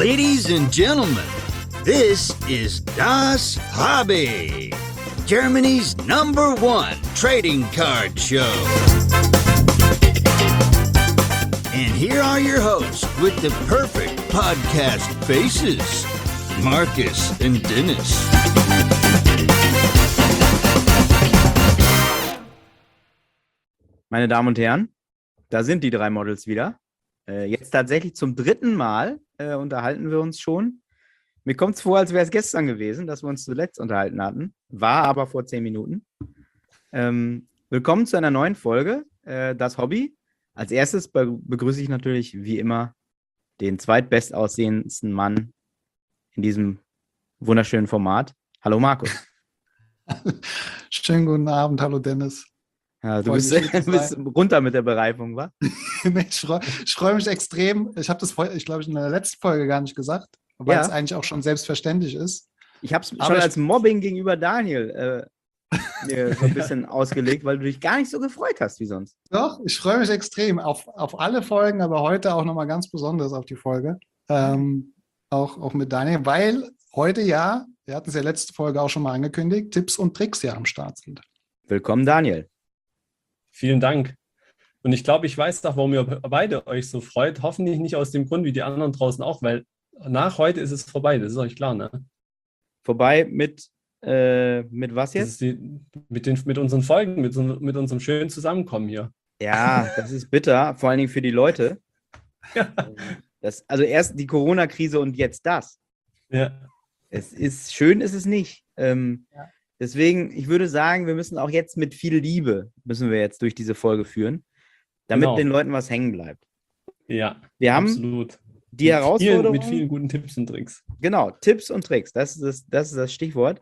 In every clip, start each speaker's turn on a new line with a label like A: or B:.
A: Ladies and gentlemen, this is Das Hobby, Germany's #1 trading card show. And here are your hosts with the perfect podcast faces, Marcus and Dennis.
B: Meine Damen und Herren, da sind die drei Models wieder. Jetzt tatsächlich zum 3. Mal unterhalten wir uns schon. Mir kommt es vor, als wäre es gestern gewesen, dass wir uns zuletzt unterhalten hatten. War aber vor 10 Minuten. Willkommen zu einer neuen Folge, Das Hobby. Als erstes begrüße ich natürlich, wie immer, den zweitbestaussehendsten Mann in diesem wunderschönen Format. Hallo Markus.
C: Schönen guten Abend, hallo Dennis.
B: Ja, du bist runter mit der Bereifung, wa?
C: Ich freue mich extrem. Ich habe das, ich glaube, in der letzten Folge gar nicht gesagt, weil es eigentlich auch schon selbstverständlich ist.
B: Ich habe es schon als Mobbing gegenüber Daniel mir so ein bisschen ausgelegt, weil du dich gar nicht so gefreut hast wie sonst.
C: Doch, ich freue mich extrem auf alle Folgen, aber heute auch nochmal ganz besonders auf die Folge. Auch mit Daniel, weil heute wir hatten es ja letzte Folge auch schon mal angekündigt, Tipps und Tricks am Start sind.
B: Willkommen, Daniel.
D: Vielen Dank. Und ich glaube, ich weiß doch, warum ihr beide euch so freut. Hoffentlich nicht aus dem Grund wie die anderen draußen auch, weil nach heute ist es vorbei. Das ist euch klar, ne?
B: Vorbei mit was jetzt?
D: Mit unseren Folgen, mit unserem schönen Zusammenkommen hier.
B: Ja, das ist bitter, vor allen Dingen für die Leute.
D: Ja.
B: Also erst die Corona-Krise und jetzt das.
D: Ja.
B: Es ist schön, ist es nicht. Deswegen, ich würde sagen, wir müssen auch jetzt mit viel Liebe, müssen wir jetzt durch diese Folge führen, damit den Leuten was hängen bleibt.
D: Ja,
B: wir haben
D: absolut.
B: Die Herausforderung.
D: Mit vielen guten Tipps und Tricks.
B: Genau, Tipps und Tricks, das ist das Stichwort.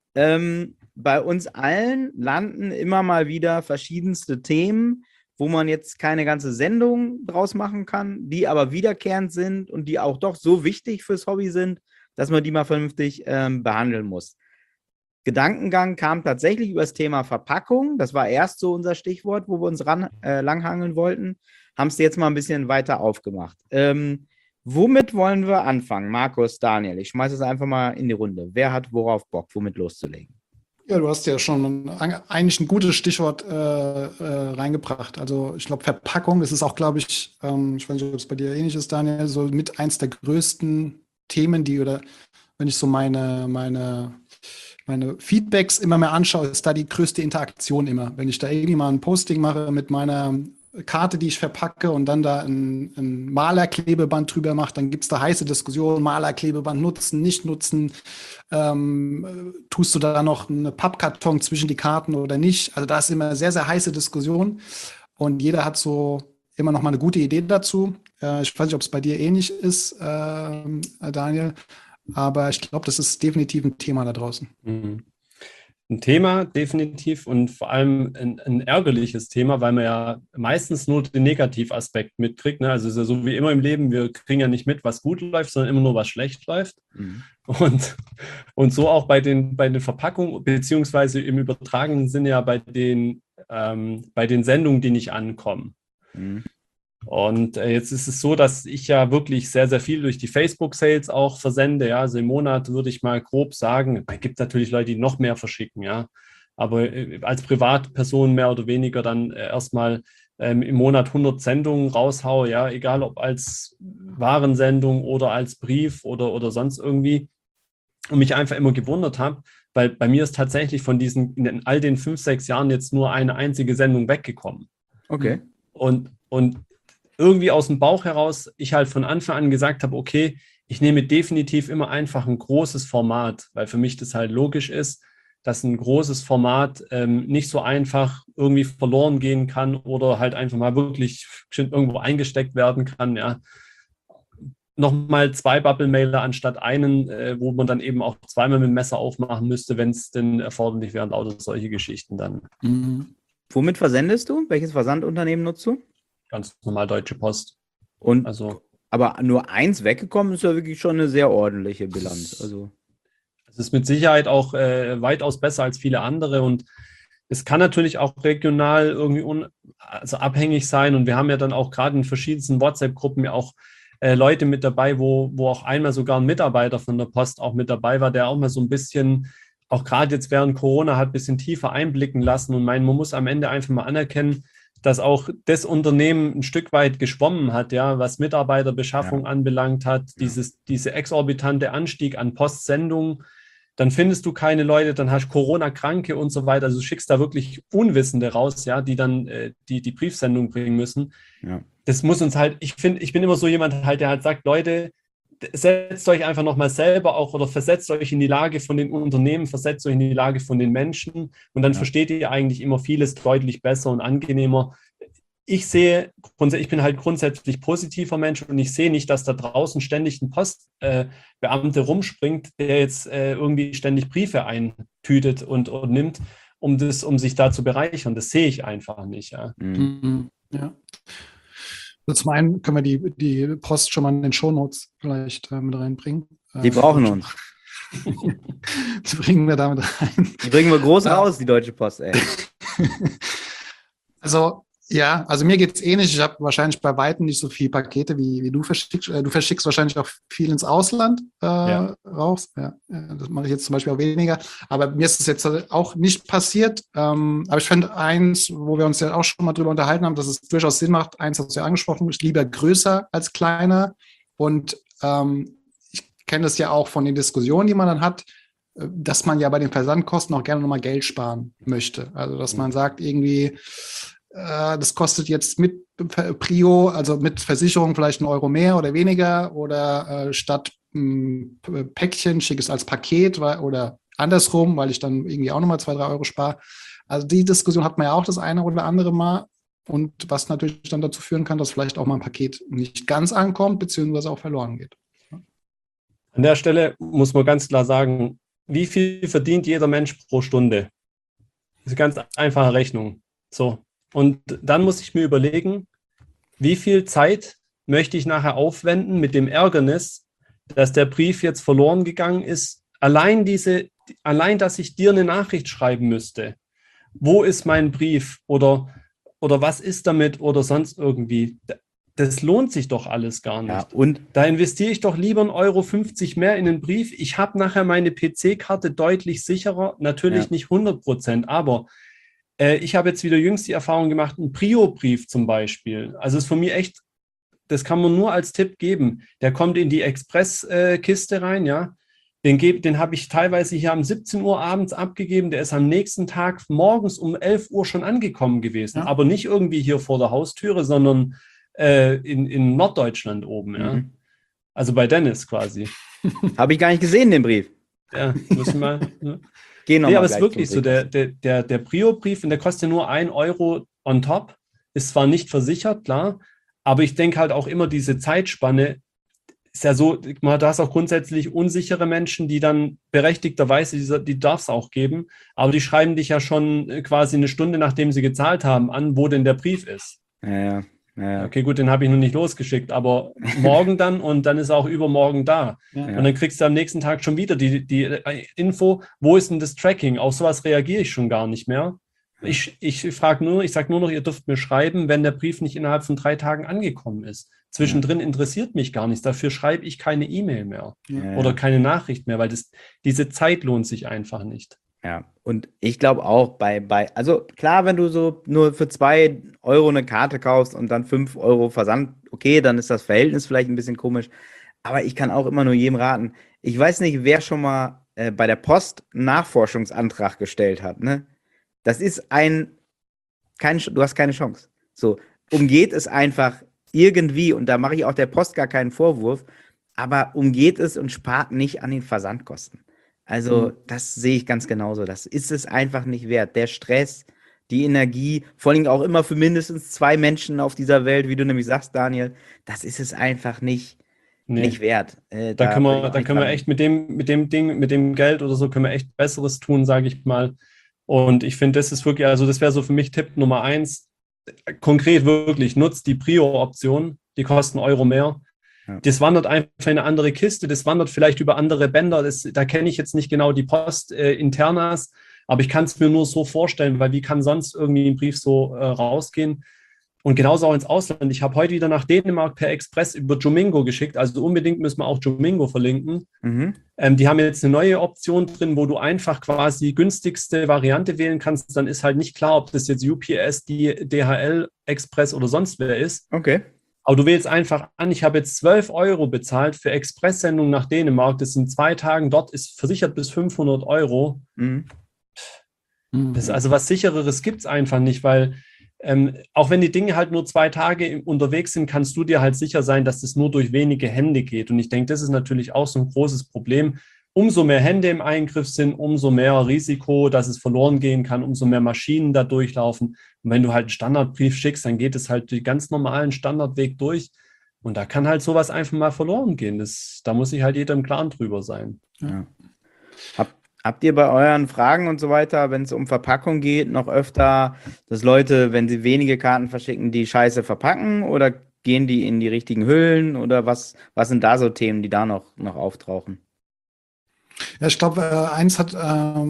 B: Bei uns allen landen immer mal wieder verschiedenste Themen, wo man jetzt keine ganze Sendung draus machen kann, die aber wiederkehrend sind und die auch doch so wichtig fürs Hobby sind, dass man die mal vernünftig behandeln muss. Gedankengang kam tatsächlich über das Thema Verpackung. Das war erst so unser Stichwort, wo wir uns langhangeln wollten. Haben es jetzt mal ein bisschen weiter aufgemacht. Womit wollen wir anfangen? Markus, Daniel, ich schmeiße es einfach mal in die Runde. Wer hat worauf Bock, womit loszulegen?
C: Ja, du hast ja schon eigentlich ein gutes Stichwort reingebracht. Also ich glaube, Verpackung, das ist auch, glaube ich, ich weiß nicht, ob es bei dir ähnlich ist, Daniel, so mit eins der größten Themen, wenn ich so meine Feedbacks immer mehr anschaue, ist da die größte Interaktion immer. Wenn ich da irgendwie mal ein Posting mache mit meiner Karte, die ich verpacke und dann da ein Malerklebeband drüber mache, dann gibt es da heiße Diskussionen, Malerklebeband nutzen, nicht nutzen, tust du da noch eine Pappkarton zwischen die Karten oder nicht? Also da ist immer sehr, sehr heiße Diskussion und jeder hat so immer noch mal eine gute Idee dazu. Ich weiß nicht, ob es bei dir ähnlich ist, Daniel, aber ich glaube, das ist definitiv ein Thema da draußen.
D: Mhm. Ein Thema definitiv und vor allem ein ärgerliches Thema, weil man ja meistens nur den Negativaspekt mitkriegt. Ne? Also es ist ja so wie immer im Leben, wir kriegen ja nicht mit, was gut läuft, sondern immer nur, was schlecht läuft. Mhm. Und so auch bei den Verpackungen, beziehungsweise im übertragenen Sinne ja bei den Sendungen, die nicht ankommen. Mhm. Und jetzt ist es so, dass ich ja wirklich sehr, sehr viel durch die Facebook-Sales auch versende. Ja, also im Monat würde ich mal grob sagen, es gibt natürlich Leute, die noch mehr verschicken, ja. Aber als Privatperson mehr oder weniger dann erstmal im Monat 100 Sendungen raushaue, ja, egal ob als Warensendung oder als Brief oder sonst irgendwie. Und mich einfach immer gewundert habe, weil bei mir ist tatsächlich von in all den 5, 6 Jahren jetzt nur eine einzige Sendung weggekommen.
B: Okay.
D: Und irgendwie aus dem Bauch heraus, ich halt von Anfang an gesagt habe, okay, ich nehme definitiv immer einfach ein großes Format, weil für mich das halt logisch ist, dass ein großes Format nicht so einfach irgendwie verloren gehen kann oder halt einfach mal wirklich irgendwo eingesteckt werden kann, ja. Nochmal 2 Bubble-Mailer anstatt einen, wo man dann eben auch zweimal mit dem Messer aufmachen müsste, wenn es denn erforderlich wäre und lauter solche Geschichten dann.
B: Mhm. Womit versendest du? Welches Versandunternehmen nutzt du?
D: Ganz normal Deutsche Post.
B: Aber nur eins weggekommen ist ja wirklich schon eine sehr ordentliche Bilanz. Also
D: es ist mit Sicherheit auch weitaus besser als viele andere und es kann natürlich auch regional irgendwie abhängig sein und wir haben ja dann auch gerade in verschiedensten WhatsApp-Gruppen ja auch Leute mit dabei, wo auch einmal sogar ein Mitarbeiter von der Post auch mit dabei war, der auch mal so ein bisschen, auch gerade jetzt während Corona, hat ein bisschen tiefer einblicken lassen und man muss am Ende einfach mal anerkennen, dass auch das Unternehmen ein Stück weit geschwommen hat, ja, was Mitarbeiterbeschaffung anbelangt hat, diese exorbitante Anstieg an Postsendungen. Dann findest du keine Leute, dann hast du Corona-Kranke und so weiter. Also du schickst da wirklich Unwissende raus, ja, die dann die Briefsendung bringen müssen. Ja. Das muss uns halt, ich bin immer so jemand halt, der halt sagt, Leute, setzt euch einfach nochmal selber auch oder versetzt euch in die Lage von den Unternehmen, versetzt euch in die Lage von den Menschen und dann versteht ihr eigentlich immer vieles deutlich besser und angenehmer. Ich bin halt grundsätzlich positiver Mensch und ich sehe nicht, dass da draußen ständig ein Postbeamte rumspringt, der jetzt irgendwie ständig Briefe eintütet und nimmt, um sich da zu bereichern. Das sehe ich einfach nicht. Ja.
C: Ja. Also zum einen können wir die Post schon mal in den Shownotes vielleicht mit reinbringen.
B: Die brauchen uns.
C: Die bringen wir damit rein.
B: Die bringen wir groß raus, die Deutsche Post, ey.
C: Also mir geht es ähnlich. Ich habe wahrscheinlich bei Weitem nicht so viele Pakete, wie du verschickst. Du verschickst wahrscheinlich auch viel ins Ausland raus. Ja, das mache ich jetzt zum Beispiel auch weniger. Aber mir ist es jetzt auch nicht passiert. Aber ich finde eins, wo wir uns ja auch schon mal drüber unterhalten haben, dass es durchaus Sinn macht. Eins hast du ja angesprochen, ist lieber größer als kleiner. Und ich kenne das ja auch von den Diskussionen, die man dann hat, dass man ja bei den Versandkosten auch gerne nochmal Geld sparen möchte. Also dass man sagt, irgendwie, das kostet jetzt mit Prio, also mit Versicherung vielleicht €1 mehr oder weniger oder statt Päckchen schicke ich es als Paket oder andersrum, weil ich dann irgendwie auch nochmal 2, 3 Euro spare. Also die Diskussion hat man ja auch das eine oder andere Mal und was natürlich dann dazu führen kann, dass vielleicht auch mal ein Paket nicht ganz ankommt, beziehungsweise auch verloren geht.
D: An der Stelle muss man ganz klar sagen, wie viel verdient jeder Mensch pro Stunde? Das ist eine ganz einfache Rechnung. So. Und dann muss ich mir überlegen, wie viel Zeit möchte ich nachher aufwenden mit dem Ärgernis, dass der Brief jetzt verloren gegangen ist. Allein, dass ich dir eine Nachricht schreiben müsste. Wo ist mein Brief? Oder was ist damit? Oder sonst irgendwie. Das lohnt sich doch alles gar nicht.
B: Ja, und
D: da investiere ich doch lieber 1,50 € mehr in den Brief. Ich habe nachher meine PC-Karte deutlich sicherer. Natürlich nicht 100%, aber ich habe jetzt wieder jüngst die Erfahrung gemacht, ein Prio-Brief zum Beispiel. Also ist von mir echt, das kann man nur als Tipp geben. Der kommt in die Express-Kiste rein, ja. Den habe ich teilweise hier um 17 Uhr abends abgegeben. Der ist am nächsten Tag morgens um 11 Uhr schon angekommen gewesen. Ja. Aber nicht irgendwie hier vor der Haustüre, sondern in Norddeutschland oben, ja. Also bei Dennis quasi.
B: Habe ich gar nicht gesehen, den Brief.
D: Ja, müssen wir mal. Ne?
B: Aber
D: es ist wirklich so, der Prio-Brief, und der kostet ja nur 1 Euro on top, ist zwar nicht versichert, klar, aber ich denke halt auch immer, diese Zeitspanne ist ja so, du hast auch grundsätzlich unsichere Menschen, die dann berechtigterweise, die darf es auch geben, aber die schreiben dich ja schon quasi eine Stunde, nachdem sie gezahlt haben, an, wo denn der Brief ist.
B: Ja.
D: Okay, gut, den habe ich noch nicht losgeschickt, aber morgen dann und dann ist er auch übermorgen da. Ja. Und dann kriegst du am nächsten Tag schon wieder die Info, wo ist denn das Tracking? Auf sowas reagiere ich schon gar nicht mehr. Ich sage nur noch, ihr dürft mir schreiben, wenn der Brief nicht innerhalb von 3 Tagen angekommen ist. Zwischendrin interessiert mich gar nichts. Dafür schreibe ich keine E-Mail mehr oder keine Nachricht mehr, weil diese Zeit lohnt sich einfach nicht.
B: Ja, und ich glaube auch also klar, wenn du so nur für 2 Euro eine Karte kaufst und dann 5 Euro Versand, okay, dann ist das Verhältnis vielleicht ein bisschen komisch, aber ich kann auch immer nur jedem raten. Ich weiß nicht, wer schon mal bei der Post einen Nachforschungsantrag gestellt hat, ne? Das ist du hast keine Chance. So, umgeht es einfach irgendwie, und da mache ich auch der Post gar keinen Vorwurf, aber umgeht es und spart nicht an den Versandkosten. Also das sehe ich ganz genauso. Das ist es einfach nicht wert. Der Stress, die Energie, vor allem auch immer für mindestens 2 Menschen auf dieser Welt, wie du nämlich sagst, Daniel, das ist es einfach nicht wert.
D: Da können wir echt mit dem Geld oder so, können wir echt Besseres tun, sage ich mal. Und ich finde, das ist wirklich, also das wäre so für mich Tipp Nummer 1. Konkret wirklich, nutzt die Prio-Option, die kosten Euro mehr. Ja. Das wandert einfach in eine andere Kiste, das wandert vielleicht über andere Bänder, da kenne ich jetzt nicht genau die Post-Internas, aber ich kann es mir nur so vorstellen, weil wie kann sonst irgendwie ein Brief so rausgehen? Und genauso auch ins Ausland. Ich habe heute wieder nach Dänemark per Express über Jomingo geschickt. Also unbedingt müssen wir auch Jomingo verlinken. Die haben jetzt eine neue Option drin, wo du einfach quasi günstigste Variante wählen kannst. Dann ist halt nicht klar, ob das jetzt UPS, die DHL, Express oder sonst wer ist.
B: Okay.
D: Aber du wählst einfach an, ich habe jetzt 12 € bezahlt für Expresssendung nach Dänemark. Das sind 2 Tagen. Dort ist versichert bis 500 €. Das ist also was Sichereres gibt es einfach nicht, weil auch wenn die Dinge halt nur 2 Tage unterwegs sind, kannst du dir halt sicher sein, dass das nur durch wenige Hände geht. Und ich denke, das ist natürlich auch so ein großes Problem. Umso mehr Hände im Eingriff sind, umso mehr Risiko, dass es verloren gehen kann, umso mehr Maschinen da durchlaufen. Und wenn du halt einen Standardbrief schickst, dann geht es halt den ganz normalen Standardweg durch. Und da kann halt sowas einfach mal verloren gehen. Da muss sich halt jeder im Klaren drüber sein.
B: Ja. Habt ihr bei euren Fragen und so weiter, wenn es um Verpackung geht, noch öfter, dass Leute, wenn sie wenige Karten verschicken, die Scheiße verpacken oder gehen die in die richtigen Hüllen oder was sind da so Themen, die da noch auftauchen?
C: Ja, ich glaube, eins hattest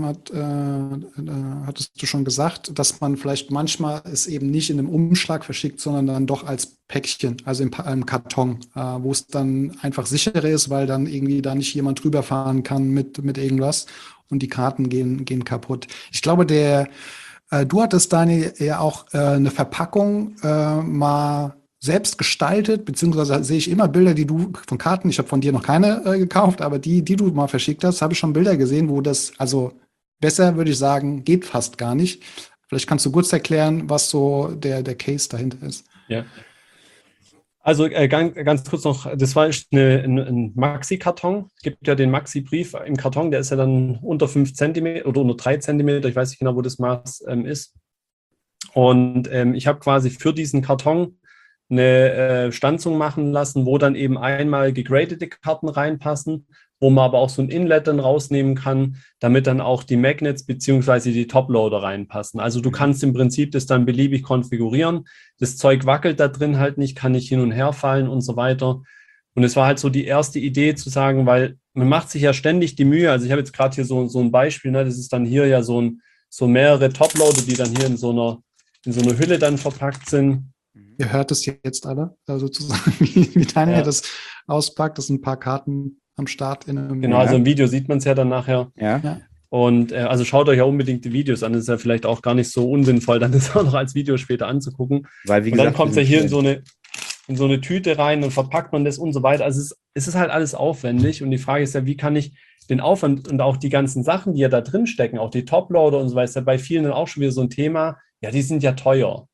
C: du schon gesagt, dass man vielleicht manchmal es eben nicht in einem Umschlag verschickt, sondern dann doch als Päckchen, also im Karton, wo es dann einfach sicherer ist, weil dann irgendwie da nicht jemand drüber fahren kann mit irgendwas und die Karten gehen kaputt. Ich glaube, du hattest, Daniel, ja auch eine Verpackung mal selbst gestaltet, beziehungsweise sehe ich immer Bilder, die du von Karten, ich habe von dir noch keine gekauft, aber die du mal verschickt hast, habe ich schon Bilder gesehen, wo das, also besser würde ich sagen, geht fast gar nicht. Vielleicht kannst du kurz erklären, was so der Case dahinter ist.
D: Ja. Also ganz kurz noch, das war ein Maxi-Karton. Es gibt ja den Maxi-Brief im Karton, der ist ja dann unter 5 cm oder unter 3 cm, ich weiß nicht genau, wo das Maß ist. Und ich habe quasi für diesen Karton eine Stanzung machen lassen, wo dann eben einmal gegradete Karten reinpassen, wo man aber auch so ein Inlet dann rausnehmen kann, damit dann auch die Magnets bzw. die Toploader reinpassen. Also du kannst im Prinzip das dann beliebig konfigurieren. Das Zeug wackelt da drin halt nicht, kann nicht hin und her fallen und so weiter. Und es war halt so die erste Idee zu sagen, weil man macht sich ja ständig die Mühe, also ich habe jetzt gerade hier so ein Beispiel, ne, das ist dann hier ja so mehrere Toploader, die dann hier in so einer Hülle dann verpackt sind.
C: Ihr hört es jetzt alle, sozusagen, wie Daniel das auspackt. Das sind ein paar Karten am Start.
D: Genau, also im Video sieht man es ja dann nachher. Ja. Und also schaut euch ja unbedingt die Videos an. Das ist ja vielleicht auch gar nicht so unsinnvoll, dann das auch noch als Video später anzugucken. Weil, wie gesagt, und dann kommt es ja hier in so eine Tüte rein und verpackt man das und so weiter. Also es ist halt alles aufwendig. Und die Frage ist ja, wie kann ich den Aufwand und auch die ganzen Sachen, die ja da drin stecken, auch die Toploader und so weiter, ist ja bei vielen dann auch schon wieder so ein Thema. Ja, die sind ja teuer.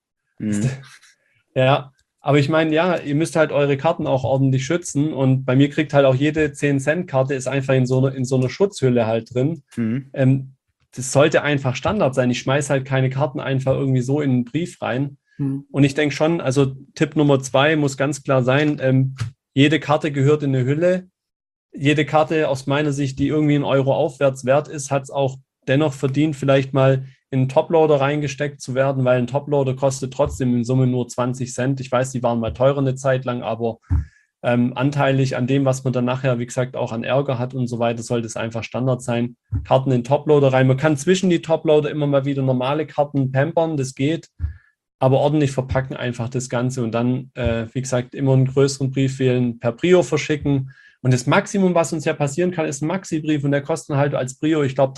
D: Ja, aber ich meine, ja, ihr müsst halt eure Karten auch ordentlich schützen und bei mir kriegt halt auch jede 10-Cent-Karte ist einfach in so einer Schutzhülle halt drin. Das sollte einfach Standard sein. Ich schmeiße halt keine Karten einfach irgendwie so in einen Brief rein. Und ich denke schon, also Tipp Nummer 2 muss ganz klar sein, jede Karte gehört in eine Hülle. Jede Karte aus meiner Sicht, die irgendwie €1 aufwärts wert ist, hat es auch dennoch verdient, vielleicht mal in einen Toploader reingesteckt zu werden, weil ein Toploader kostet trotzdem in Summe nur 20 Cent. Ich weiß, die waren mal teurer eine Zeit lang, aber anteilig an dem, was man dann nachher, wie gesagt, auch an Ärger hat und so weiter, sollte es einfach Standard sein. Karten in den Toploader rein. Man kann zwischen die Toploader immer mal wieder normale Karten pampern, das geht, aber ordentlich verpacken einfach das Ganze und dann, wie gesagt, immer einen größeren Brief wählen, per Brio verschicken. Und das Maximum, was uns ja passieren kann, ist ein Maxi-Brief und der kostet halt als Brio, ich glaube,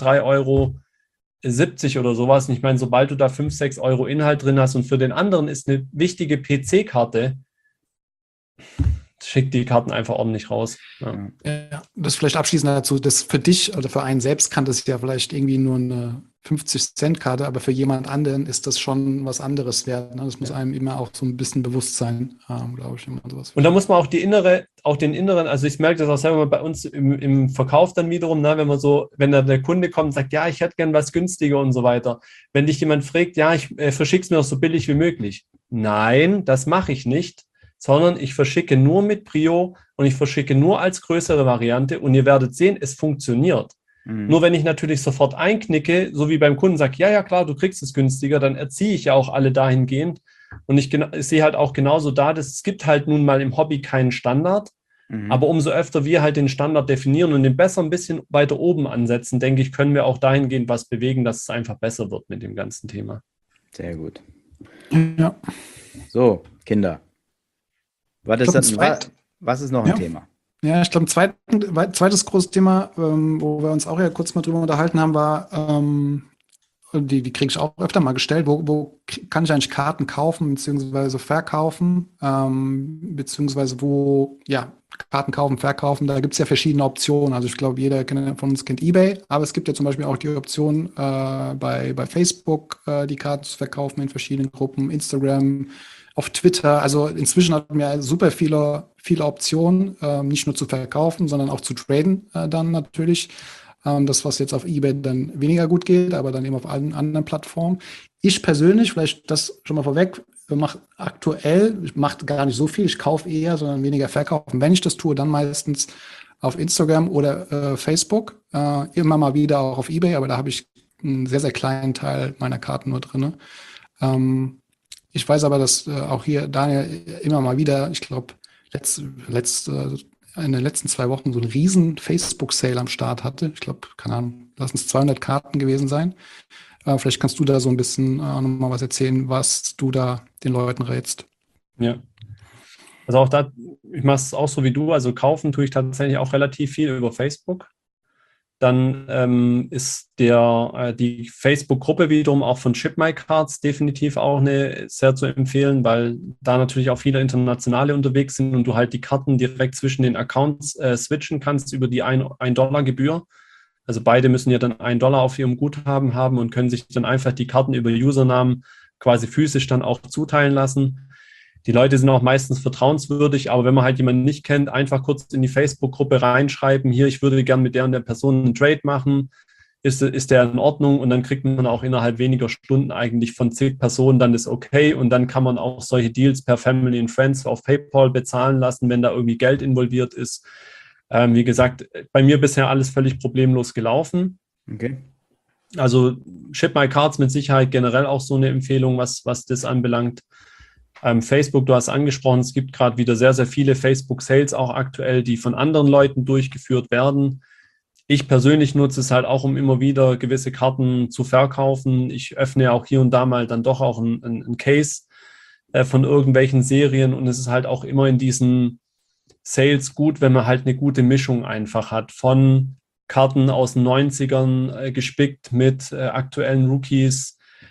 D: 3,70 € oder sowas. Und ich meine, sobald du da 5-6 € Inhalt drin hast und für den anderen ist eine wichtige PC-Karte, schickt die Karten einfach ordentlich raus. Ja.
C: Ja, das vielleicht abschließend dazu, das für dich oder für einen selbst kann das ja vielleicht irgendwie nur eine 50-Cent-Karte, aber für jemand anderen ist das schon was anderes wert. Ne? Das muss einem immer auch so ein bisschen bewusst sein, glaube ich. Sowas.
D: Und da muss man auch den inneren, also ich merke das auch selber bei uns im Verkauf dann wiederum, ne, wenn der Kunde kommt und sagt, ja, ich hätte gern was günstiger und so weiter. Wenn dich jemand fragt, ja, ich verschicke es mir auch so billig wie möglich. Nein, das mache ich nicht, sondern ich verschicke nur mit Brio und ich verschicke nur als größere Variante und ihr werdet sehen, es funktioniert. Nur wenn ich natürlich sofort einknicke, so wie beim Kunden sage, ja klar, du kriegst es günstiger, dann erziehe ich ja auch alle dahingehend. Und ich sehe halt auch genauso da, dass es gibt halt nun mal im Hobby keinen Standard, aber umso öfter wir halt den Standard definieren und den besser ein bisschen weiter oben ansetzen, denke ich, können wir auch dahingehend was bewegen, dass es einfach besser wird mit dem ganzen Thema.
B: Sehr gut.
C: Ja.
B: So, Kinder. Was
C: Ich
B: ist,
C: glaub,
B: was ist noch ein
C: Ja.
B: Thema?
C: Ja, ich glaube, ein zweites großes Thema, wo wir uns auch ja kurz mal drüber unterhalten haben, war, die kriege ich auch öfter mal gestellt, wo kann ich eigentlich Karten kaufen bzw. verkaufen, beziehungsweise wo, ja, Karten kaufen, verkaufen, da gibt es ja verschiedene Optionen. Also ich glaube, jeder von uns kennt eBay, aber es gibt ja zum Beispiel auch die Option, bei Facebook die Karten zu verkaufen in verschiedenen Gruppen, Instagram, auf Twitter. Also inzwischen hat man ja super viele Optionen, nicht nur zu verkaufen, sondern auch zu traden dann natürlich. Das, was jetzt auf eBay dann weniger gut geht, aber dann eben auf allen anderen Plattformen. Ich persönlich, vielleicht das schon mal vorweg, ich mache gar nicht so viel, ich kaufe eher, sondern weniger verkaufen. Wenn ich das tue, dann meistens auf Instagram oder Facebook, immer mal wieder auch auf eBay, aber da habe ich einen sehr, sehr kleinen Teil meiner Karten nur drin. Ich weiß aber, dass auch hier Daniel immer mal wieder, ich glaube, in den letzten 2 Wochen so einen riesen Facebook-Sale am Start hatte. Ich glaube, keine Ahnung, lassen es 200 Karten gewesen sein. Vielleicht kannst du da so ein bisschen nochmal was erzählen, was du da den Leuten rätst.
D: Ja. Also auch da, ich mache es auch so wie du, also kaufen tue ich tatsächlich auch relativ viel über Facebook. Dann ist die Facebook-Gruppe wiederum auch von Ship My Cards definitiv auch sehr zu empfehlen, weil da natürlich auch viele Internationale unterwegs sind und du halt die Karten direkt zwischen den Accounts switchen kannst über die $1 Gebühr. Also beide müssen ja dann $1 auf ihrem Guthaben haben und können sich dann einfach die Karten über Usernamen quasi physisch dann auch zuteilen lassen. Die Leute sind auch meistens vertrauenswürdig, aber wenn man halt jemanden nicht kennt, einfach kurz in die Facebook-Gruppe reinschreiben, hier, ich würde gerne mit der und der Person einen Trade machen, ist der in Ordnung? Und dann kriegt man auch innerhalb weniger Stunden eigentlich von zig Personen dann das Okay und dann kann man auch solche Deals per Family and Friends auf PayPal bezahlen lassen, wenn da irgendwie Geld involviert ist. Wie gesagt, bei mir bisher alles völlig problemlos gelaufen.
B: Okay.
D: Also Ship My Cards mit Sicherheit generell auch so eine Empfehlung, was das anbelangt. Facebook, du hast angesprochen, es gibt gerade wieder sehr, sehr viele Facebook-Sales auch aktuell, die von anderen Leuten durchgeführt werden. Ich persönlich nutze es halt auch, um immer wieder gewisse Karten zu verkaufen. Ich öffne auch hier und da mal dann doch auch ein Case von irgendwelchen Serien und es ist halt auch immer in diesen Sales gut, wenn man halt eine gute Mischung einfach hat von Karten aus den 90ern gespickt mit aktuellen Rookies,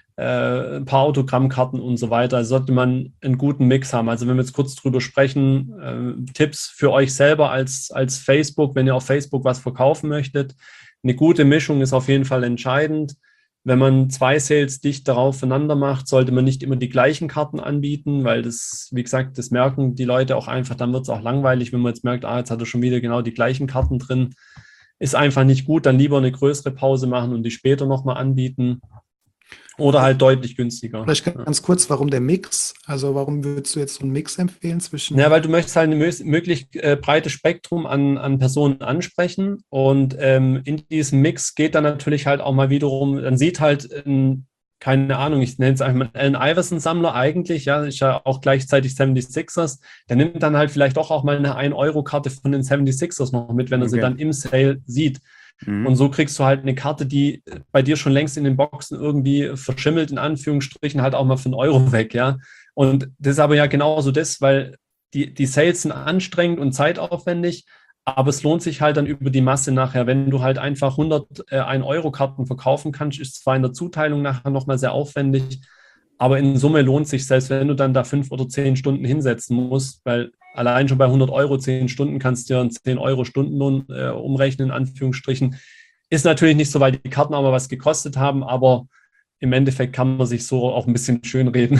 D: ein paar Autogrammkarten und so weiter. Also sollte man einen guten Mix haben. Also wenn wir jetzt kurz drüber sprechen, Tipps für euch selber als Facebook, wenn ihr auf Facebook was verkaufen möchtet. Eine gute Mischung ist auf jeden Fall entscheidend. Wenn man 2 Sales dicht darauf voneinander macht, sollte man nicht immer die gleichen Karten anbieten, weil das, wie gesagt, das merken die Leute auch einfach, dann wird es auch langweilig, wenn man jetzt merkt, jetzt hat er schon wieder genau die gleichen Karten drin. Ist einfach nicht gut, dann lieber eine größere Pause machen und die später nochmal anbieten. Oder halt deutlich günstiger.
C: Vielleicht ganz kurz, warum der Mix? Also warum würdest du jetzt so einen Mix empfehlen zwischen...
D: Ja, weil du möchtest halt ein möglichst breites Spektrum an Personen ansprechen und in diesem Mix geht dann natürlich halt auch mal wiederum, dann sieht halt, keine Ahnung, ich nenne es einfach mal Allen Iverson-Sammler eigentlich, ja, ist ja auch gleichzeitig 76ers, der nimmt dann halt vielleicht auch mal eine 1-Euro-Karte von den 76ers noch mit, wenn er sie dann im Sale sieht. Und so kriegst du halt eine Karte, die bei dir schon längst in den Boxen irgendwie verschimmelt, in Anführungsstrichen, halt auch mal für €1 weg, ja. Und das ist aber ja genauso das, weil die Sales sind anstrengend und zeitaufwendig, aber es lohnt sich halt dann über die Masse nachher. Wenn du halt einfach 100 1-Euro-Karten verkaufen kannst, ist zwar in der Zuteilung nachher nochmal sehr aufwendig, aber in Summe lohnt sich, selbst wenn du dann da 5 oder 10 Stunden hinsetzen musst, weil allein schon bei 100 Euro 10 Stunden kannst du dir einen 10-Euro-Stundenlohn umrechnen, in Anführungsstrichen. Ist natürlich nicht so, weil die Karten auch mal was gekostet haben, aber im Endeffekt kann man sich so auch ein bisschen schönreden.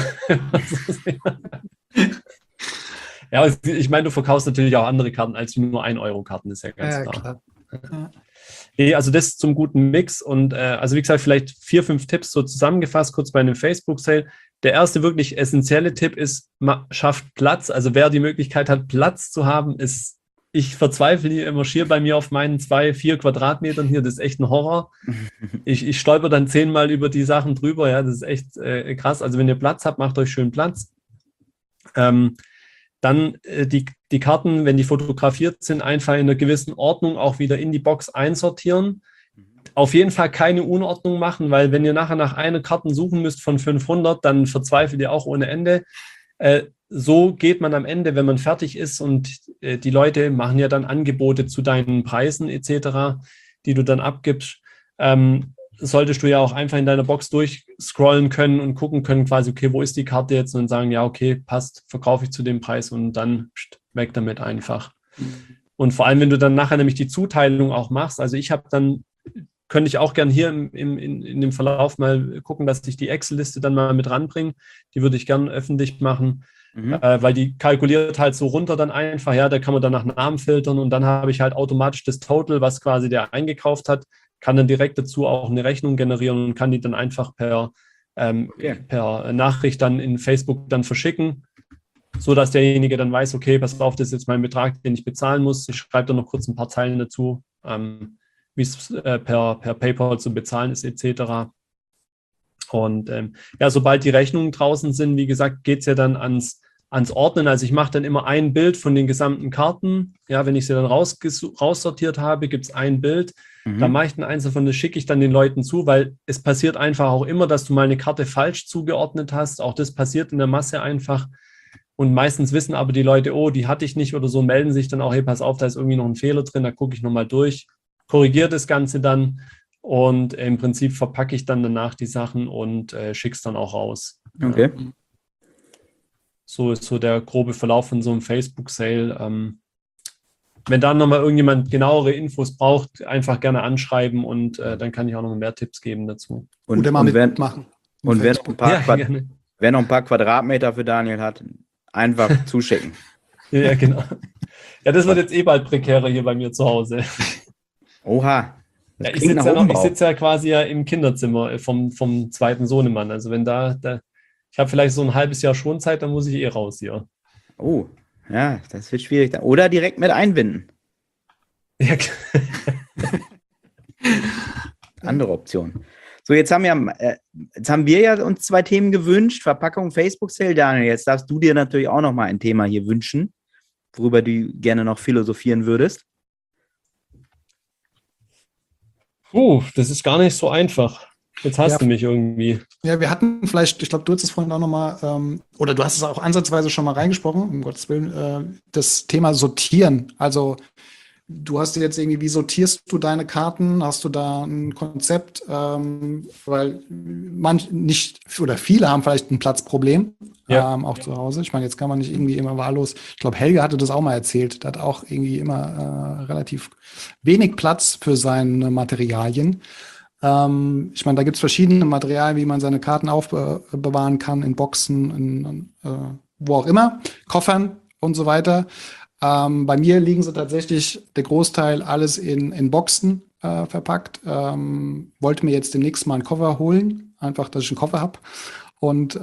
D: Ja, ich meine, du verkaufst natürlich auch andere Karten als nur 1-Euro-Karten, ist ja ganz klar. Ja. Also das zum guten Mix und also wie gesagt, vielleicht 4, 5 Tipps so zusammengefasst, kurz bei einem Facebook-Sale. Der erste wirklich essentielle Tipp ist, schafft Platz. Also wer die Möglichkeit hat, Platz zu haben, ich verzweifle immer schier bei mir auf meinen 2, 4 Quadratmetern hier. Das ist echt ein Horror. Ich stolper dann 10-mal über die Sachen drüber. Ja, das ist echt krass. Also wenn ihr Platz habt, macht euch schön Platz. Dann die Karten, wenn die fotografiert sind, einfach in einer gewissen Ordnung auch wieder in die Box einsortieren. Auf jeden Fall keine Unordnung machen, weil wenn ihr nachher nach einer Karte suchen müsst von 500, dann verzweifelt ihr auch ohne Ende. So geht man am Ende, wenn man fertig ist und die Leute machen ja dann Angebote zu deinen Preisen etc., die du dann abgibst, solltest du ja auch einfach in deiner Box durchscrollen können und gucken können quasi, okay, wo ist die Karte jetzt und sagen, ja, okay, passt, verkaufe ich zu dem Preis und dann weg damit einfach. Und vor allem, wenn du dann nachher nämlich die Zuteilung auch machst, also ich habe dann, könnte ich auch gern hier in dem Verlauf mal gucken, dass ich die Excel-Liste dann mal mit ranbringe, die würde ich gern öffentlich machen, weil die kalkuliert halt so runter dann einfach, ja, da kann man dann nach Namen filtern und dann habe ich halt automatisch das Total, was quasi der eingekauft hat, kann dann direkt dazu auch eine Rechnung generieren und kann die dann einfach per Nachricht dann in Facebook dann verschicken, sodass derjenige dann weiß, okay, pass auf, das ist jetzt mein Betrag, den ich bezahlen muss. Ich schreibe dann noch kurz ein paar Zeilen dazu, wie es per PayPal zu bezahlen ist etc. Und sobald die Rechnungen draußen sind, wie gesagt, geht es ja dann ans Ordnen. Also ich mache dann immer ein Bild von den gesamten Karten. Ja, wenn ich sie dann raussortiert habe, gibt es ein Bild. Da mache ich dann eins davon, das schicke ich dann den Leuten zu, weil es passiert einfach auch immer, dass du mal eine Karte falsch zugeordnet hast. Auch das passiert in der Masse einfach. Und meistens wissen aber die Leute, oh, die hatte ich nicht oder so, melden sich dann auch, hey, pass auf, da ist irgendwie noch ein Fehler drin, da gucke ich nochmal durch, korrigiere das Ganze dann und im Prinzip verpacke ich dann danach die Sachen und schicke es dann auch raus.
B: Okay.
D: Ja. So ist so der grobe Verlauf von so einem Facebook-Sale. Wenn dann nochmal irgendjemand genauere Infos braucht, einfach gerne anschreiben und dann kann ich auch noch mehr Tipps geben dazu.
B: Und
C: mal
B: wer
C: mitmachen.
B: noch
D: gerne.
B: wer noch ein paar Quadratmeter für Daniel hat, einfach zuschicken.
D: Ja, genau. Ja, das wird jetzt bald prekärer hier bei mir zu Hause.
B: Oha.
D: Ja, ich sitze ja quasi im Kinderzimmer vom zweiten Sohnemann. Also wenn ich habe vielleicht so ein halbes Jahr Schonzeit, dann muss ich raus hier.
B: Oh, ja, das wird schwierig. Oder direkt mit einbinden.
D: Ja.
B: Andere Option. So, jetzt haben wir ja uns 2 Themen gewünscht. Verpackung, Facebook-Sale. Daniel, jetzt darfst du dir natürlich auch noch mal ein Thema hier wünschen, worüber du gerne noch philosophieren würdest.
D: Das ist gar nicht so einfach. Jetzt hast du mich irgendwie.
C: Ja, wir hatten vielleicht, ich glaube, du hast es vorhin auch nochmal, oder du hast es auch ansatzweise schon mal reingesprochen, um Gottes Willen, das Thema Sortieren. Also du hast jetzt irgendwie, wie sortierst du deine Karten? Hast du da ein Konzept? Weil viele haben vielleicht ein Platzproblem, auch zu Hause. Ich meine, jetzt kann man nicht irgendwie immer wahllos. Ich glaube, Helge hatte das auch mal erzählt. Der hat auch irgendwie immer relativ wenig Platz für seine Materialien. Ich meine, da gibt es verschiedene Materialien, wie man seine Karten aufbewahren kann, in Boxen, wo auch immer, Koffern und so weiter. Bei mir liegen sie tatsächlich, der Großteil, alles in Boxen verpackt. Wollte mir jetzt demnächst mal einen Koffer holen, einfach, dass ich einen Koffer habe. Und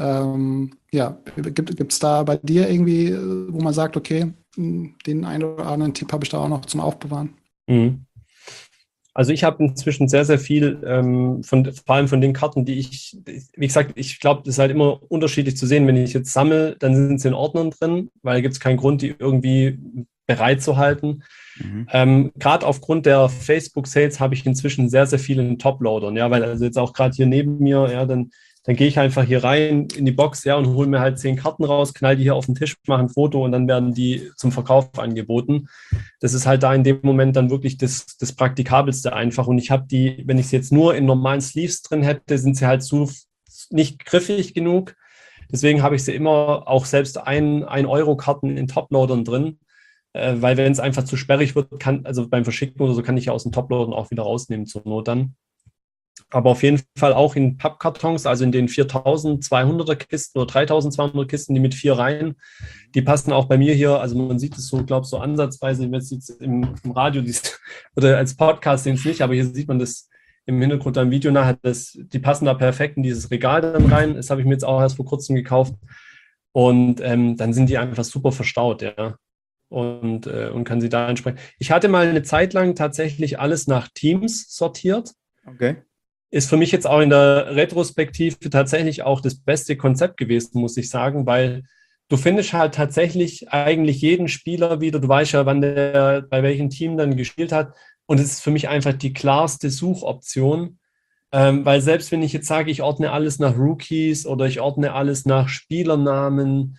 C: gibt es da bei dir irgendwie, wo man sagt, okay, den einen oder anderen Tipp habe ich da auch noch zum Aufbewahren?
D: Mhm. Also ich habe inzwischen sehr, sehr viel, vor allem von den Karten, die wie gesagt, ich glaube, das ist halt immer unterschiedlich zu sehen. Wenn ich jetzt sammle, dann sind sie in Ordnern drin, weil da gibt es keinen Grund, die irgendwie bereit zu halten. Gerade aufgrund der Facebook-Sales habe ich inzwischen sehr, sehr viele in Toploadern, ja, weil also jetzt auch gerade hier neben mir, ja, dann gehe ich einfach hier rein in die Box, ja, und hole mir halt 10 Karten raus, knall die hier auf den Tisch, mache ein Foto und dann werden die zum Verkauf angeboten. Das ist halt da in dem Moment dann wirklich das Praktikabelste einfach. Und ich habe die, wenn ich sie jetzt nur in normalen Sleeves drin hätte, sind sie halt nicht griffig genug. Deswegen habe ich sie immer auch selbst 1-Euro-Karten in Toploadern drin, weil wenn es einfach zu sperrig wird, also beim Verschicken oder so, kann ich ja aus den Toploadern auch wieder rausnehmen zur Not dann. Aber auf jeden Fall auch in Pappkartons, also in den 4.200er Kisten oder 3.200er Kisten, die mit 4 Reihen, die passen auch bei mir hier, also man sieht es so, glaube ich, so ansatzweise, wenn es jetzt im Radio oder als Podcast sehen es nicht, aber hier sieht man das im Hintergrund am Video nachher, die passen da perfekt in dieses Regal dann rein. Das habe ich mir jetzt auch erst vor kurzem gekauft und dann sind die einfach super verstaut, ja. Und kann sie da entsprechend. Ich hatte mal eine Zeit lang tatsächlich alles nach Teams sortiert.
B: Okay.
D: Ist für mich jetzt auch in der Retrospektive tatsächlich auch das beste Konzept gewesen, muss ich sagen, weil du findest halt tatsächlich eigentlich jeden Spieler wieder, du weißt ja, wann der bei welchem Team dann gespielt hat und es ist für mich einfach die klarste Suchoption, weil selbst wenn ich jetzt sage, ich ordne alles nach Rookies oder ich ordne alles nach Spielernamen,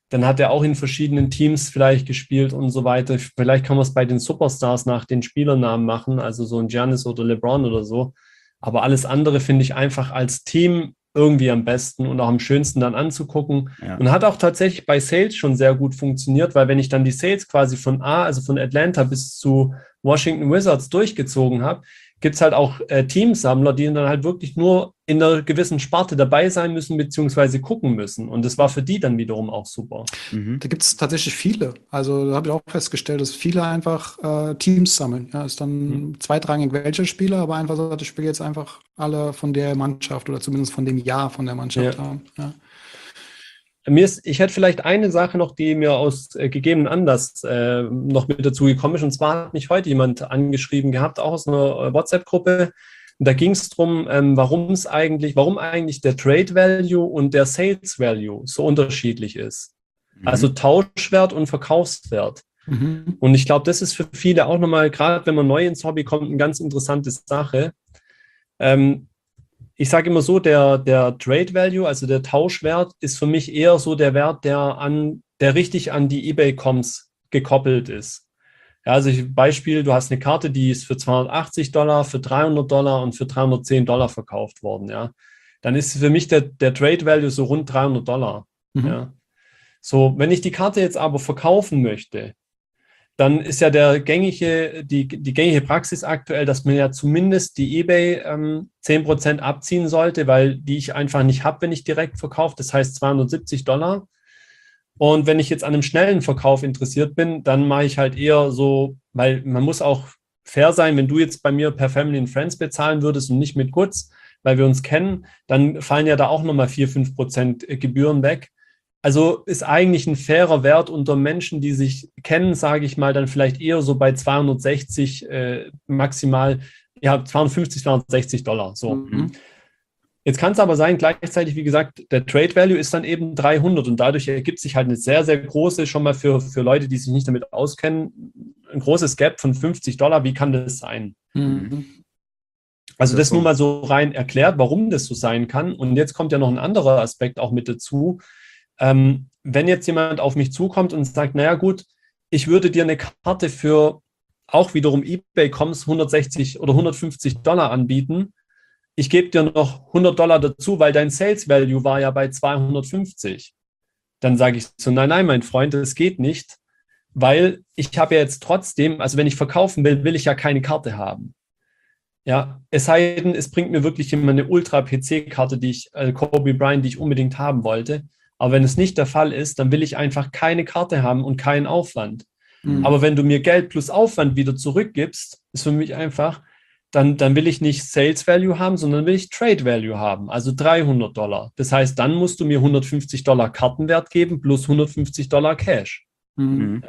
D: Dann hat er auch in verschiedenen Teams vielleicht gespielt und so weiter. Vielleicht kann man es bei den Superstars nach den Spielernamen machen, also so ein Giannis oder LeBron oder so. Aber alles andere finde ich einfach als Team irgendwie am besten und auch am schönsten dann anzugucken.
B: Ja.
D: Und hat auch tatsächlich bei Sales schon sehr gut funktioniert, weil wenn ich dann die Sales quasi von also von Atlanta bis zu Washington Wizards durchgezogen habe, gibt es halt auch Teamsammler, die dann halt wirklich nur in einer gewissen Sparte dabei sein müssen, beziehungsweise gucken müssen. Und das war für die dann wiederum auch super.
C: Da gibt es tatsächlich viele. Also da habe ich auch festgestellt, dass viele einfach Teams sammeln. Ja, ist dann zweitrangig welche Spieler, aber einfach so, ich will jetzt einfach alle von der Mannschaft oder zumindest von dem Jahr von der Mannschaft haben. Ja.
D: Ich hätte vielleicht eine Sache noch, die mir aus gegebenen Anlass noch mit dazu gekommen ist. Und zwar hat mich heute jemand angeschrieben gehabt, auch aus einer WhatsApp-Gruppe. Und da ging es darum, warum eigentlich der Trade Value und der Sales Value so unterschiedlich ist. Also Tauschwert und Verkaufswert. Und ich glaube, das ist für viele auch nochmal, gerade wenn man neu ins Hobby kommt, eine ganz interessante Sache. Ich sage immer so, der Trade Value, also der Tauschwert, ist für mich eher so der Wert, der richtig an die eBay-Comps gekoppelt ist. Ja, also Beispiel, du hast eine Karte, die ist für $280, für $300 und für $310 verkauft worden. Ja, dann ist für mich der Trade Value so rund $300. Ja. So, wenn ich die Karte jetzt aber verkaufen möchte, dann ist ja die gängige Praxis aktuell, dass man ja zumindest die eBay 10% abziehen sollte, weil die ich einfach nicht habe, wenn ich direkt verkaufe. Das heißt $270. Und wenn ich jetzt an einem schnellen Verkauf interessiert bin, dann mache ich halt eher so, weil man muss auch fair sein, wenn du jetzt bei mir per Family and Friends bezahlen würdest und nicht mit Goods, weil wir uns kennen, dann fallen ja da auch nochmal 4-5% Gebühren weg. Also ist eigentlich ein fairer Wert unter Menschen, die sich kennen, sage ich mal, dann vielleicht eher so bei 260 maximal, ja, $250, $260. So. Jetzt kann es aber sein, gleichzeitig, wie gesagt, der Trade Value ist dann eben 300 und dadurch ergibt sich halt eine sehr, sehr große, schon mal für Leute, die sich nicht damit auskennen, ein großes Gap von $50. Wie kann das sein? Also das nur mal so rein erklärt, warum das so sein kann. Und jetzt kommt ja noch ein anderer Aspekt auch mit dazu. Wenn jetzt jemand auf mich zukommt und sagt, naja gut, ich würde dir eine Karte für auch wiederum eBay-Comps $160 oder $150 anbieten, ich gebe dir noch $100 dazu, weil dein Sales Value war ja bei 250. Dann sage ich so, nein, mein Freund, das geht nicht, weil ich habe ja jetzt trotzdem, also wenn ich verkaufen will, will ich ja keine Karte haben. Ja, es sei denn, es bringt mir wirklich jemand eine Ultra-PC-Karte, Kobe Bryant, die ich unbedingt haben wollte. Aber wenn es nicht der Fall ist, dann will ich einfach keine Karte haben und keinen Aufwand. Aber wenn du mir Geld plus Aufwand wieder zurückgibst, ist für mich einfach, dann will ich nicht Sales Value haben, sondern will ich Trade Value haben, also $300. Das heißt, dann musst du mir $150 Kartenwert geben plus $150 Cash. Ja.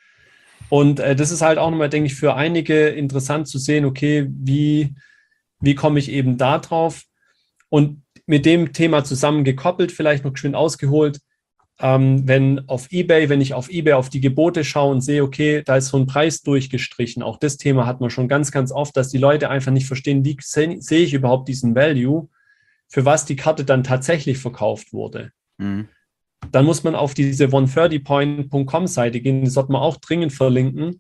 D: Und das ist halt auch nochmal, denke ich, für einige interessant zu sehen, okay, wie komme ich eben da drauf? Und mit dem Thema zusammengekoppelt, vielleicht noch geschwind ausgeholt, wenn ich auf eBay auf die Gebote schaue und sehe, okay, da ist so ein Preis durchgestrichen. Auch das Thema hat man schon ganz, ganz oft, dass die Leute einfach nicht verstehen, wie sehe ich überhaupt diesen Value, für was die Karte dann tatsächlich verkauft wurde. Dann muss man auf diese 130point.com Seite gehen, die sollte man auch dringend verlinken.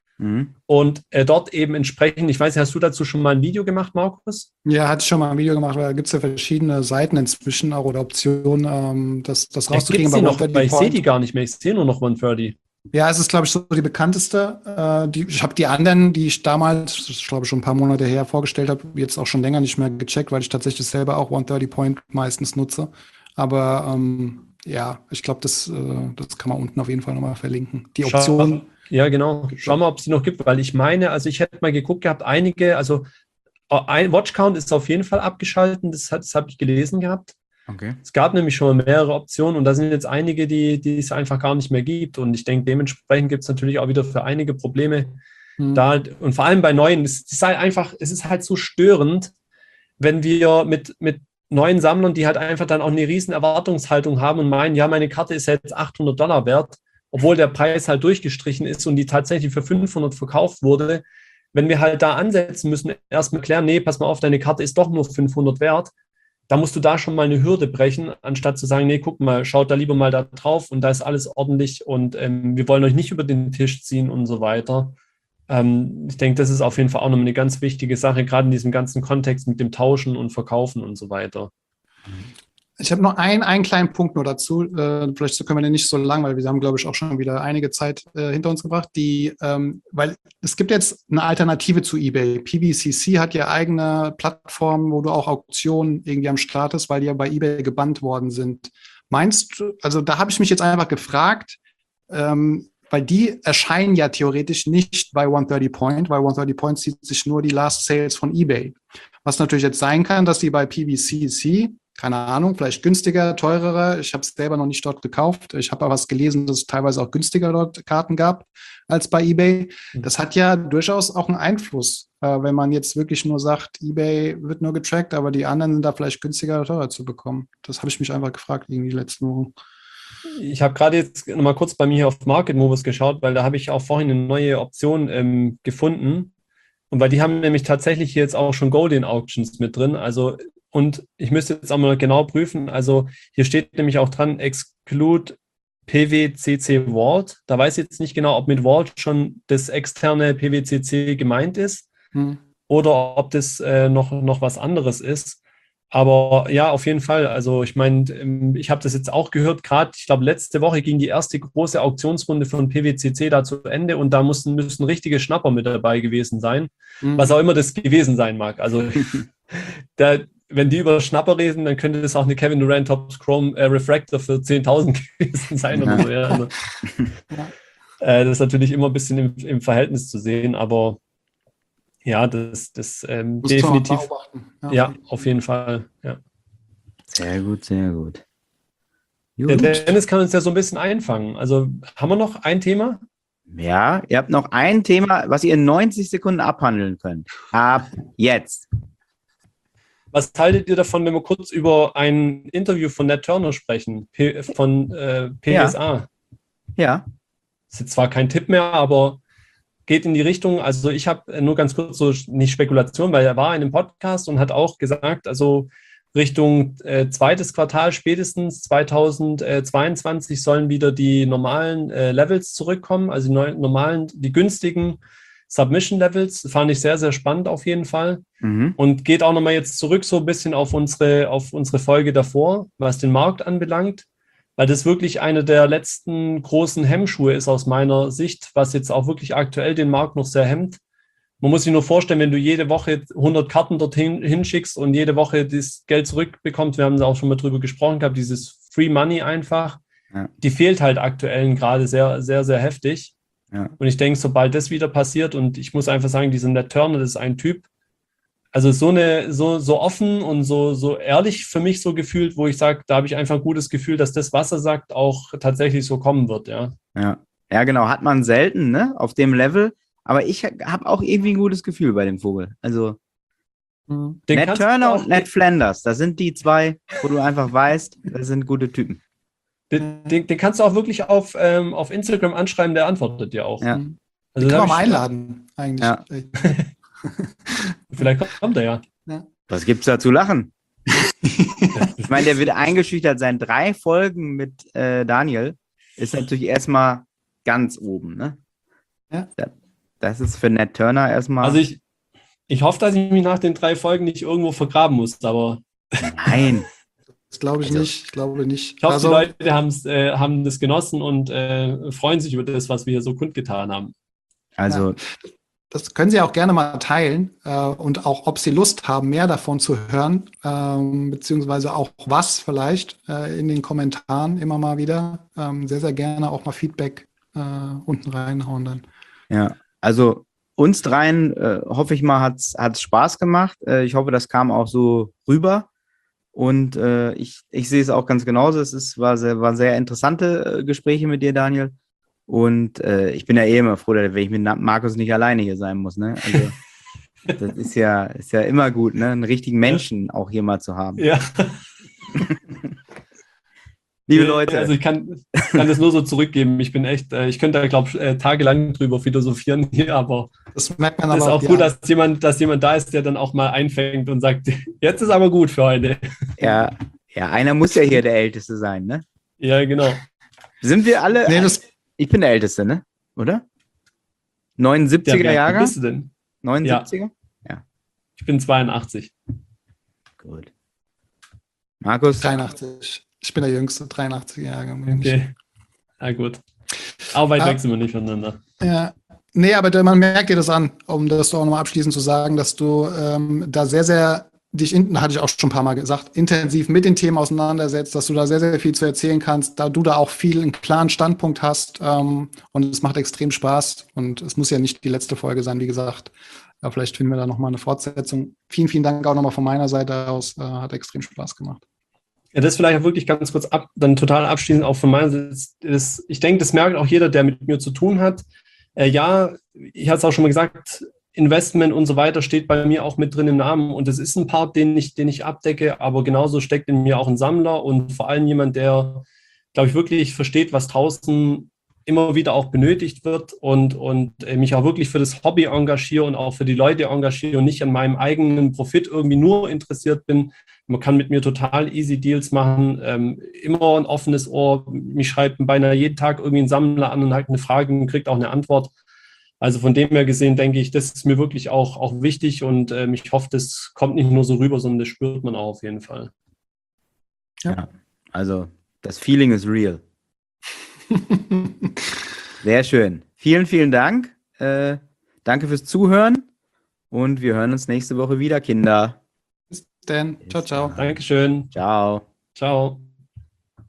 D: Und dort eben entsprechend, ich weiß nicht, hast du dazu schon mal ein Video gemacht, Markus?
C: Ja, hatte ich schon mal ein Video gemacht, weil da gibt es ja verschiedene Seiten inzwischen auch oder Optionen, das rauszukriegen.
D: Weil ich sehe die gar nicht mehr, ich sehe nur noch 130.
C: Ja, es ist, glaube ich, so die bekannteste. Ich habe die anderen, die ich damals, ich glaube schon ein paar Monate her vorgestellt habe, jetzt auch schon länger nicht mehr gecheckt, weil ich tatsächlich selber auch 130 Point meistens nutze. Aber ja, ich glaube, das kann man unten auf jeden Fall nochmal verlinken. Die Option.
D: Ja, genau. Schau mal, ob es die noch gibt, weil ich meine, also ich hätte mal geguckt gehabt, einige, also ein Watchcount ist auf jeden Fall abgeschaltet, das habe ich gelesen gehabt.
B: Okay.
D: Es gab nämlich schon mehrere Optionen und da sind jetzt einige, die es einfach gar nicht mehr gibt. Und ich denke, dementsprechend gibt es natürlich auch wieder für einige Probleme da. Und vor allem bei neuen, es ist halt so störend, wenn wir mit neuen Sammlern, die halt einfach dann auch eine riesen Erwartungshaltung haben und meinen, ja, meine Karte ist jetzt $800 wert, obwohl der Preis halt durchgestrichen ist und die tatsächlich für 500 verkauft wurde. Wenn wir halt da ansetzen müssen, erstmal klären, nee, pass mal auf, deine Karte ist doch nur 500 wert, da musst du da schon mal eine Hürde brechen, anstatt zu sagen, nee, guck mal, schaut da lieber mal da drauf und da ist alles ordentlich und wir wollen euch nicht über den Tisch ziehen und so weiter. Ich denke, das ist auf jeden Fall auch noch eine ganz wichtige Sache, gerade in diesem ganzen Kontext mit dem Tauschen und Verkaufen und so weiter.
C: Ich habe noch einen kleinen Punkt nur dazu. Vielleicht können wir den nicht so lang, weil wir haben, glaube ich, auch schon wieder einige Zeit hinter uns gebracht. Weil es gibt jetzt eine Alternative zu eBay. PVCC hat ja eigene Plattformen, wo du auch Auktionen irgendwie am Start hast, weil die ja bei eBay gebannt worden sind. Meinst du, also da habe ich mich jetzt einfach gefragt, weil die erscheinen ja theoretisch nicht bei 130 Point, weil 130 Point zieht sich nur die Last Sales von eBay. Was natürlich jetzt sein kann, dass die bei PVCC, keine Ahnung, vielleicht günstiger, teurer. Ich habe es selber noch nicht dort gekauft. Ich habe aber was gelesen, dass es teilweise auch günstiger dort Karten gab als bei eBay. Das hat ja durchaus auch einen Einfluss, wenn man jetzt wirklich nur sagt, eBay wird nur getrackt, aber die anderen sind da vielleicht günstiger oder teurer zu bekommen. Das habe ich mich einfach gefragt irgendwie die letzten Wochen.
D: Ich habe gerade jetzt noch mal kurz bei mir hier auf Market Movers geschaut, weil da habe ich auch vorhin eine neue Option gefunden. Und weil die haben nämlich tatsächlich jetzt auch schon Golden Auctions mit drin. Also, und ich müsste jetzt auch mal genau prüfen. Also hier steht nämlich auch dran, exclude PWCC Vault. Da weiß ich jetzt nicht genau, ob mit Vault schon das externe PWCC gemeint ist oder ob das noch was anderes ist. Aber ja, auf jeden Fall. Also ich meine, ich habe das jetzt auch gehört, gerade, ich glaube, letzte Woche ging die erste große Auktionsrunde von PWCC da zu Ende und da müssen richtige Schnapper mit dabei gewesen sein, was auch immer das gewesen sein mag. Also wenn die über Schnapper reden, dann könnte das auch eine Kevin Durant Topps Chrome Refractor für 10.000 gewesen sein oder so. Ja. Also, das ist natürlich immer ein bisschen im Verhältnis zu sehen, aber ja, das definitiv. Ja, auf jeden Fall. Ja.
B: Sehr gut, sehr gut.
D: Der Dennis kann uns ja so ein bisschen einfangen. Also haben wir noch ein Thema?
B: Ja, ihr habt noch ein Thema, was ihr in 90 Sekunden abhandeln könnt. Ab jetzt.
D: Was haltet ihr davon, wenn wir kurz über ein Interview von Nat Turner sprechen, von PSA?
B: Ja.
D: Das ist jetzt zwar kein Tipp mehr, aber geht in die Richtung, also ich habe nur ganz kurz so, nicht Spekulation, weil er war in einem Podcast und hat auch gesagt, also Richtung zweites Quartal spätestens 2022 sollen wieder die normalen Levels zurückkommen, also die günstigen Submission-Levels. Fand ich sehr, sehr spannend auf jeden Fall. Und geht auch nochmal jetzt zurück so ein bisschen auf unsere Folge davor, was den Markt anbelangt, weil das wirklich eine der letzten großen Hemmschuhe ist aus meiner Sicht, was jetzt auch wirklich aktuell den Markt noch sehr hemmt. Man muss sich nur vorstellen, wenn du jede Woche 100 Karten dorthin hinschickst und jede Woche das Geld zurückbekommst, wir haben da auch schon mal drüber gesprochen gehabt, dieses Free Money einfach, die fehlt halt aktuell gerade sehr, sehr, sehr heftig. Ja. Und ich denke, sobald das wieder passiert, und ich muss einfach sagen, dieser Nat Turner, das ist ein Typ, also so offen und so ehrlich für mich so gefühlt, wo ich sage, da habe ich einfach ein gutes Gefühl, dass das, was er sagt, auch tatsächlich so kommen wird, ja. Ja,
B: genau, hat man selten, ne, auf dem Level, aber ich habe auch irgendwie ein gutes Gefühl bei dem Vogel. Also Nat Turner und Ned Flanders, das sind die zwei, wo du einfach weißt, das sind gute Typen.
D: Den kannst du auch wirklich auf Instagram anschreiben, der antwortet dir auch.
B: Ja.
C: Also den kann man mal einladen, eigentlich.
B: Ja.
D: Vielleicht kommt er ja.
B: Was gibt's da zu lachen? Ich meine, der wird eingeschüchtert sein. 3 Folgen mit Daniel ist natürlich erstmal ganz oben, ne?
C: Ja.
B: Das ist für Nat Turner erstmal.
D: Also ich hoffe, dass ich mich nach den 3 Folgen nicht irgendwo vergraben muss, aber.
B: Nein.
C: Das glaube ich nicht. Ich glaube nicht.
D: Ich hoffe, die Leute haben das genossen und freuen sich über das, was wir hier so kundgetan haben.
B: Also.
C: Das können Sie auch gerne mal teilen und auch, ob Sie Lust haben, mehr davon zu hören, beziehungsweise auch was vielleicht in den Kommentaren immer mal wieder. Sehr, sehr gerne auch mal Feedback unten reinhauen dann.
B: Ja, also uns dreien, hoffe ich mal, hat's Spaß gemacht. Ich hoffe, das kam auch so rüber. Und ich sehe es auch ganz genauso. Waren sehr interessante Gespräche mit dir, Daniel. Und ich bin ja immer froh, wenn ich mit Markus nicht alleine hier sein muss. Ne? Also, das ist ja immer gut, ne? Einen richtigen Menschen auch hier mal zu haben.
D: Ja.
B: Liebe Leute.
D: Also ich kann das nur so zurückgeben. Ich bin echt, ich könnte da, glaube ich, tagelang drüber philosophieren hier, aber
C: Das merkt man
D: es ist
C: aber
D: auch gut, dass jemand da ist, der dann auch mal einfängt und sagt, jetzt ist aber gut für heute.
B: Ja, einer muss ja hier der Älteste sein, ne?
D: Ja, genau.
B: Sind wir alle?
C: Nee,
B: Ich bin der Älteste, ne? Oder? 79er
D: Ja, wie
B: Jahrgang?
D: bist du denn?
B: 79er? Ja.
D: Ich bin 82.
B: Gut. Markus?
C: 83. Ich bin der Jüngste, 83 Jahre.
D: Okay. Na gut. Aber weit weg sind wir nicht voneinander.
C: Ja. Nee, aber man merkt dir das an, um das auch nochmal abschließend zu sagen, dass du da sehr, sehr dich, hatte ich auch schon ein paar Mal gesagt, intensiv mit den Themen auseinandersetzt, dass du da sehr, sehr viel zu erzählen kannst, da du da auch viel einen klaren Standpunkt hast und es macht extrem Spaß und es muss ja nicht die letzte Folge sein, wie gesagt. Ja, vielleicht finden wir da nochmal eine Fortsetzung. Vielen, vielen Dank auch nochmal von meiner Seite aus. Hat extrem Spaß gemacht.
D: Ja, das vielleicht auch wirklich ganz kurz dann total abschließend auch von meiner Seite. Ich denke, das merkt auch jeder, der mit mir zu tun hat. Ja, ich hatte es auch schon mal gesagt, Investment und so weiter steht bei mir auch mit drin im Namen und das ist ein Part, den ich abdecke, aber genauso steckt in mir auch ein Sammler und vor allem jemand, der, glaube ich, wirklich versteht, was draußen immer wieder auch benötigt wird und mich auch wirklich für das Hobby engagiere und auch für die Leute engagiere und nicht an meinem eigenen Profit irgendwie nur interessiert bin. Man kann mit mir total easy Deals machen, immer ein offenes Ohr. Mich schreibt beinahe jeden Tag irgendwie ein Sammler an und hat eine Frage und kriegt auch eine Antwort. Also von dem her gesehen denke ich, das ist mir wirklich auch wichtig und ich hoffe, das kommt nicht nur so rüber, sondern das spürt man auch auf jeden Fall.
B: Ja, also das Feeling ist real. Sehr schön. Vielen, vielen Dank. Danke fürs Zuhören und wir hören uns nächste Woche wieder, Kinder.
C: Bis dann. Ciao, ciao.
D: Dankeschön.
B: Ciao.
D: Ciao.